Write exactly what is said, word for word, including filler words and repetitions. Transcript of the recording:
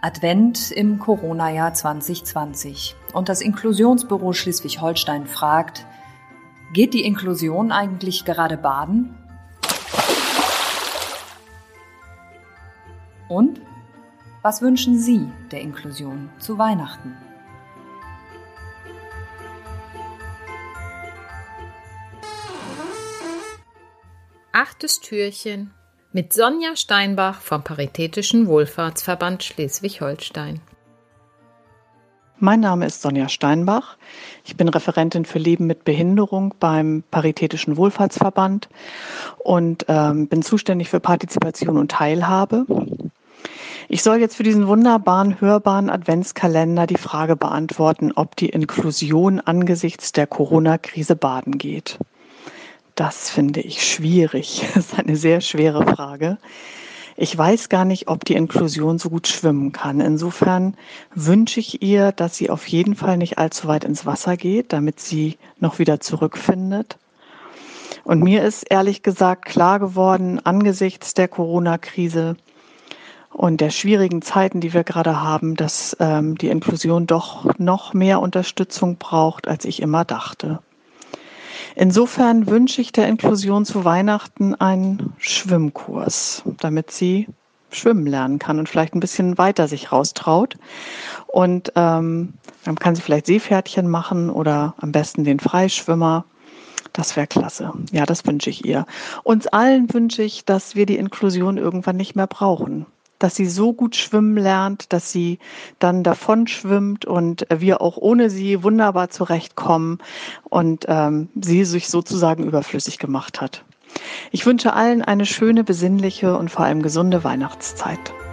Advent im Corona-Jahr zwanzig zwanzig. Und das Inklusionsbüro Schleswig-Holstein fragt, geht die Inklusion eigentlich gerade baden? Und was wünschen Sie der Inklusion zu Weihnachten? Achtes Türchen mit Sonja Steinbach vom Paritätischen Wohlfahrtsverband Schleswig-Holstein. Mein Name ist Sonja Steinbach. Ich bin Referentin für Leben mit Behinderung beim Paritätischen Wohlfahrtsverband und ähm, bin zuständig für Partizipation und Teilhabe. Ich soll jetzt für diesen wunderbaren, hörbaren Adventskalender die Frage beantworten, ob die Inklusion angesichts der Corona-Krise baden geht. Das finde ich schwierig. Das ist eine sehr schwere Frage. Ich weiß gar nicht, ob die Inklusion so gut schwimmen kann. Insofern wünsche ich ihr, dass sie auf jeden Fall nicht allzu weit ins Wasser geht, damit sie noch wieder zurückfindet. Und mir ist ehrlich gesagt klar geworden, angesichts der Corona-Krise und der schwierigen Zeiten, die wir gerade haben, dass ähm, die Inklusion doch noch mehr Unterstützung braucht, als ich immer dachte. Insofern wünsche ich der Inklusion zu Weihnachten einen Schwimmkurs, damit sie schwimmen lernen kann und vielleicht ein bisschen weiter sich raustraut. Und ähm, dann kann sie vielleicht Seepferdchen machen oder am besten den Freischwimmer. Das wäre klasse. Ja, das wünsche ich ihr. Uns allen wünsche ich, dass wir die Inklusion irgendwann nicht mehr brauchen. Dass sie so gut schwimmen lernt, dass sie dann davon schwimmt und wir auch ohne sie wunderbar zurechtkommen und ähm, sie sich sozusagen überflüssig gemacht hat. Ich wünsche allen eine schöne, besinnliche und vor allem gesunde Weihnachtszeit.